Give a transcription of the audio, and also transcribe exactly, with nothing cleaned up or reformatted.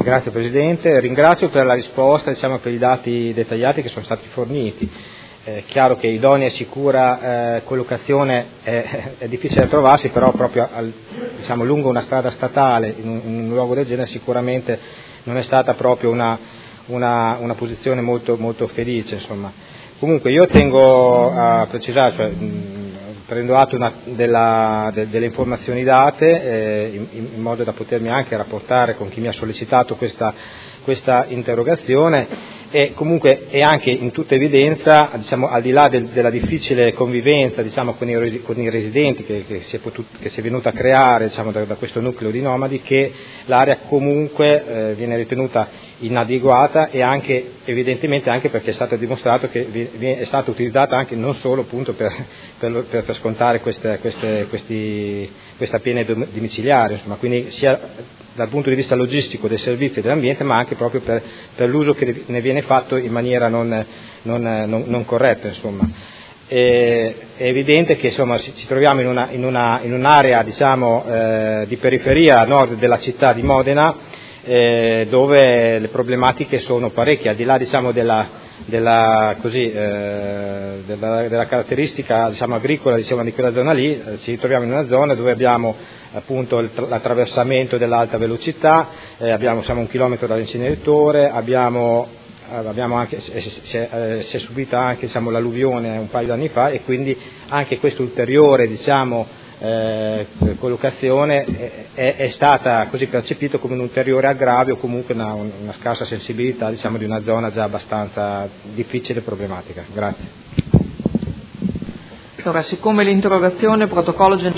grazie Presidente, ringrazio per la risposta, diciamo, per i dati dettagliati che sono stati forniti. È chiaro che idonea e sicura eh, collocazione è, è difficile da trovarsi, però proprio al, diciamo, lungo una strada statale in un, in un luogo del genere sicuramente non è stata proprio una, una, una posizione molto, molto felice, insomma. Comunque io tengo a precisare, cioè, mh, prendo atto una, della, de, delle informazioni date eh, in, in modo da potermi anche rapportare con chi mi ha sollecitato questa, questa interrogazione. E comunque è anche in tutta evidenza, diciamo, al di là del, della difficile convivenza, diciamo, con, i, con i residenti che, che, si è potut, che si è venuta a creare, diciamo, da, da questo nucleo di nomadi, che l'area comunque eh, viene ritenuta inadeguata e anche evidentemente anche perché è stato dimostrato che vi, è stata utilizzata anche non solo appunto per, per, per, per scontare queste, queste, questi, questa pena domiciliare, insomma, quindi sia dal punto di vista logistico del servizio e dell'ambiente, ma anche proprio per, per l'uso che ne viene fatto in maniera non, non, non, non corretta, insomma. È evidente che, insomma, ci troviamo in, una, in, una, in un'area, diciamo, eh, di periferia a nord della città di Modena, eh, dove le problematiche sono parecchie, al di là, diciamo, della, della, così, eh, della, della caratteristica, diciamo, agricola, diciamo, di quella zona lì. Eh, ci troviamo in una zona dove abbiamo appunto l'attraversamento dell'alta velocità, eh, abbiamo, siamo un chilometro dall'inceneritore, abbiamo, abbiamo anche, si è, si è subita anche, diciamo, l'alluvione un paio di anni fa, e quindi anche questa ulteriore, diciamo, eh, collocazione è, è stata così percepita come un ulteriore aggravio, comunque una, una scarsa sensibilità, diciamo, di una zona già abbastanza difficile e problematica. Grazie. Allora, siccome l'interrogazione protocollo